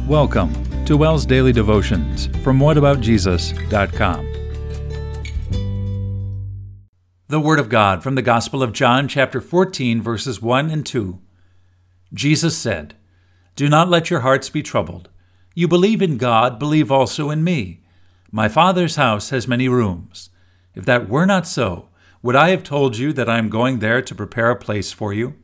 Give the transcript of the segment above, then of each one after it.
Welcome to WELL's Daily Devotions from whataboutjesus.com. The Word of God from the Gospel of John, chapter 14, verses 1 and 2. Jesus said, "Do not let your hearts be troubled. You believe in God, believe also in me. My Father's house has many rooms. If that were not so, would I have told you that I am going there to prepare a place for you?"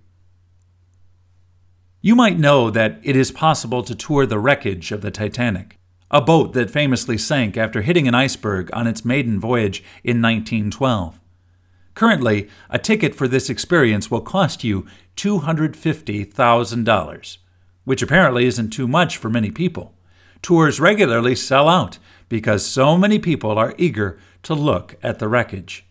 You might know that it is possible to tour the wreckage of the Titanic, a boat that famously sank after hitting an iceberg on its maiden voyage in 1912. Currently, a ticket for this experience will cost you $250,000, which apparently isn't too much for many people. Tours regularly sell out because so many people are eager to look at the wreckage.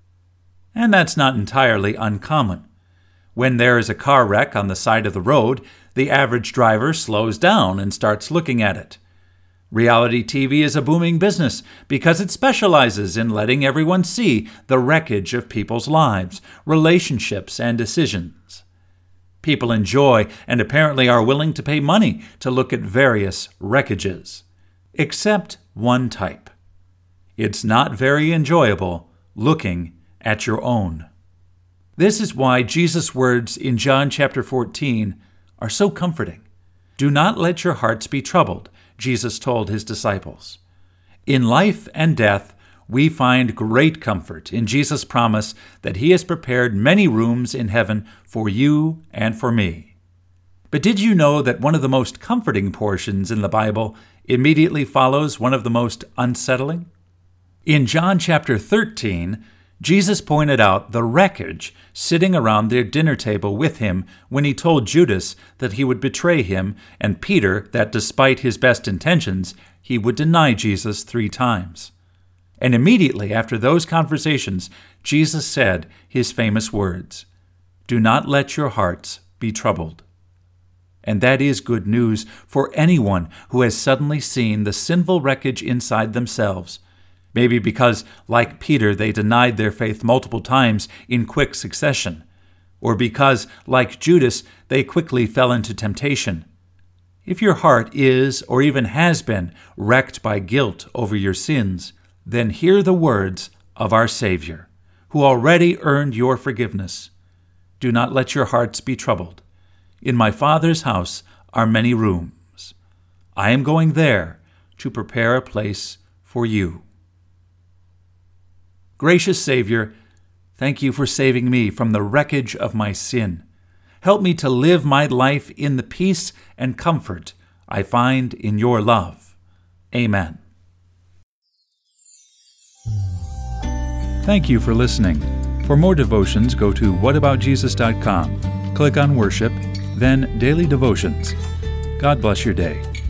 And that's not entirely uncommon. When there is a car wreck on the side of the road, the average driver slows down and starts looking at it. Reality TV is a booming business because it specializes in letting everyone see the wreckage of people's lives, relationships, and decisions. People enjoy and apparently are willing to pay money to look at various wreckages, except one type. It's not very enjoyable looking at your own. This is why Jesus' words in John chapter 14 are so comforting. "Do not let your hearts be troubled," Jesus told his disciples. In life and death, we find great comfort in Jesus' promise that he has prepared many rooms in heaven for you and for me. But did you know that one of the most comforting portions in the Bible immediately follows one of the most unsettling? In John chapter 13, Jesus pointed out the wreckage sitting around their dinner table with him when he told Judas that he would betray him, and Peter that despite his best intentions, he would deny Jesus 3 times. And immediately after those conversations, Jesus said his famous words, "Do not let your hearts be troubled." And that is good news for anyone who has suddenly seen the sinful wreckage inside themselves. Maybe because, like Peter, they denied their faith multiple times in quick succession, or because, like Judas, they quickly fell into temptation. If your heart is, or even has been, wrecked by guilt over your sins, then hear the words of our Savior, who already earned your forgiveness. "Do not let your hearts be troubled. In my Father's house are many rooms. I am going there to prepare a place for you." Gracious Savior, thank you for saving me from the wreckage of my sin. Help me to live my life in the peace and comfort I find in your love. Amen. Thank you for listening. For more devotions, go to whataboutjesus.com. Click on Worship, then Daily Devotions. God bless your day.